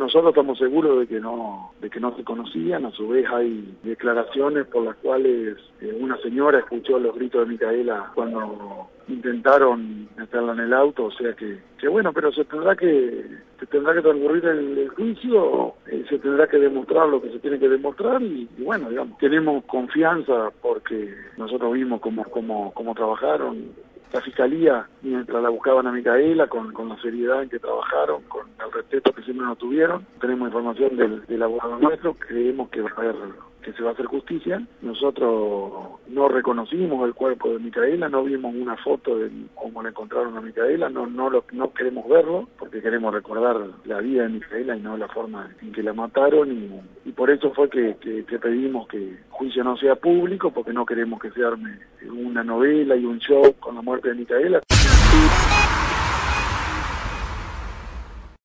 nosotros estamos seguros de que no se conocían. A su vez hay declaraciones por las cuales una señora escuchó los gritos de Micaela cuando intentaron meterla en el auto, o sea que bueno, pero se tendrá que transcurrir el juicio, se tendrá que demostrar lo que se tiene que demostrar y bueno, digamos, tenemos confianza porque nosotros vimos cómo trabajaron la Fiscalía mientras la buscaban a Micaela, con la seriedad en que trabajaron, con el respeto que siempre nos tuvieron. Tenemos información del abogado nuestro, creemos que se va a hacer justicia. Nosotros no reconocimos el cuerpo de Micaela, no vimos una foto de cómo le encontraron a Micaela, no queremos verlo, porque queremos recordar la vida de Micaela y no la forma en que la mataron, y por eso fue que pedimos que el juicio no sea público, porque no queremos que se arme una novela y un show con la muerte de Micaela.